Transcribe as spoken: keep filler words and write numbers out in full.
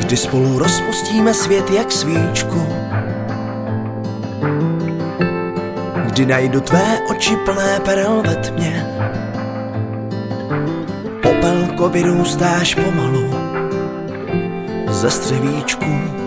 kdy spolu rozpustíme svět jak svíčku, kdy najdu tvé oči plné perel ve tmě. Popelko, vyrůstáš pomalu ze střevíčku.